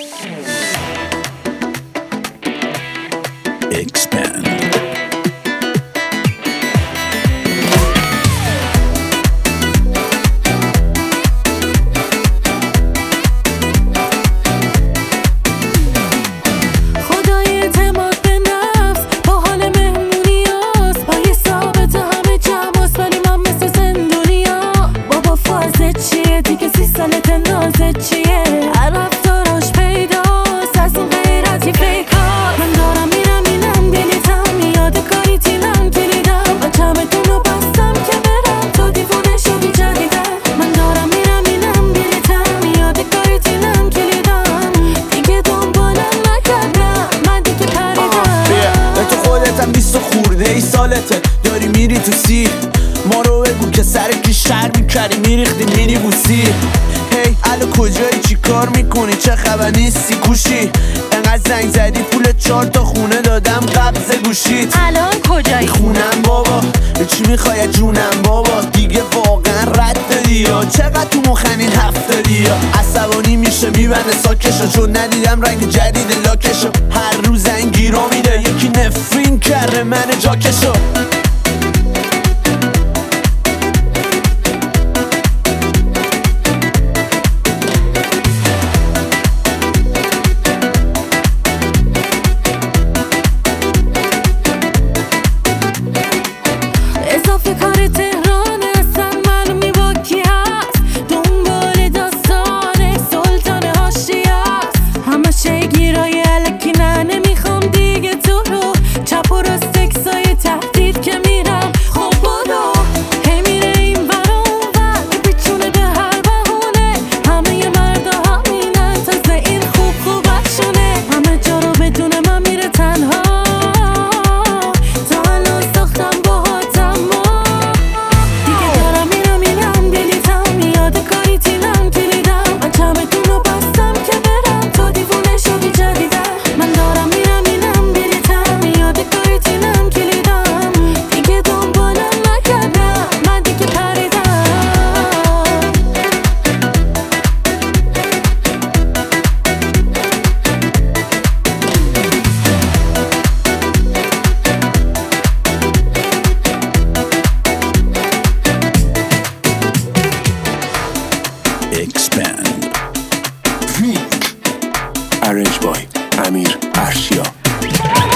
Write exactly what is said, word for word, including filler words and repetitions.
Expand. نازت چیه؟ رفتاراش پیداست از اون غیرتی فیکار. من دارم میرم اینم دلیتم یاد کاری تیلم کلیدم من چمتونو بستم که برم تا دیوونه شدی جدیدم. من دارم میرم اینم دلیتم یاد کاری تیلم کلیدم دیگه دنبالم نکردم من دیگه پریدم. به تو خودتم بیست و خورده ای سالته داری میری تو سیر ما رو بگو که سر کی شر میکردی میریختی مینی بوسی. هی الو کجایی چی کار میکنی چه خبر نیستی گوشی انقدر زنگ زدی پول چهار تا خونه دادم قبض گوشیت. الان کجایی؟ خونم بابا چی میخوای جونم بابا دیگه واقعا رد دادی یا چقدر تو مخنین هفت دادی یا عصبانی میشه میبنده ساکشو چون ندیدم رنگ جدید لاکشو هر روز زنگی رو میده یکی نفرین کرده من جاکشو. اضافه کار تهران اصلا معلومی با کی هست دنبال داستان سلطان هاشی هست همه شی گیرای الکی نه نمیخوام دیگه تو رو چپ و راست تکسای تهدید که میرم خب برو هی میره این ور اون ور پیچونه به هر بهونه همه ی مردا همینن تازه این خوب خوبشونه همه جا رو بدون من میره تنها تا الان ساختم باهاتم دیگه دارم میرم اینم دلیتم یاد کاری تیلم کلیدم من چمتونو بستم که برم تا دیوونه شدی جدیدم. من دارم میرم اینم دلیتم یاد کاری تیلم کلیدم دیگه دنبالم نکردم من دیگه پریدم. Expand. Arranged by Amir Arshia.